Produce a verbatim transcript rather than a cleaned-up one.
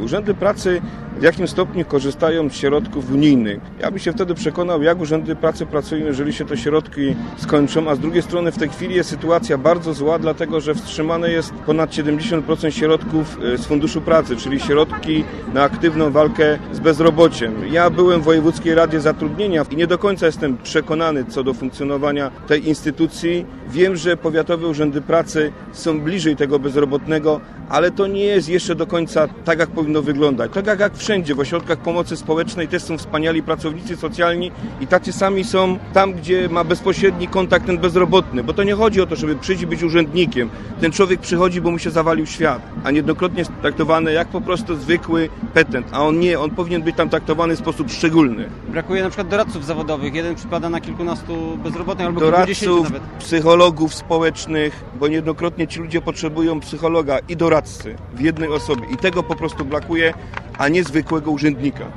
urzędy pracy w jakim stopniu korzystają z środków unijnych. Ja bym się wtedy przekonał, jak urzędy pracy pracują, jeżeli się te środki skończą, a z drugiej strony w tej chwili jest sytuacja bardzo zła, dlatego że wstrzymane jest ponad siedemdziesiąt procent środków z Funduszu Pracy, czyli środki na aktywną walkę z bezrobociem. Ja byłem w Wojewódzkiej Radzie Zatrudnienia i nie do końca jestem przekonany co do funkcjonowania tej instytucji. Wiem, że powiatowe urzędy pracy są bliżej tego bezrobotnego, ale to nie jest jeszcze do końca tak, jak powinno wyglądać. Tak jak wszędzie, w ośrodkach pomocy społecznej też są wspaniali pracownicy socjalni i tacy sami są tam, gdzie ma bezpośredni kontakt ten bezrobotny, bo to nie chodzi o to, żeby przyjść i być urzędnikiem. Ten człowiek przychodzi, bo mu się zawalił świat, a niejednokrotnie jest traktowany jak po prostu zwykły petent, a on nie, on powinien być tam traktowany w sposób szczególny. Brakuje na przykład doradców zawodowych, jeden przypada na kilkunastu bezrobotnych albo kilkudziesięciu doradców, nawet. psychologów społecznych, bo niejednokrotnie ci ludzie potrzebują psychologa i doradcy w jednej osobie i tego po prostu brakuje, a nie zwykłego urzędnika.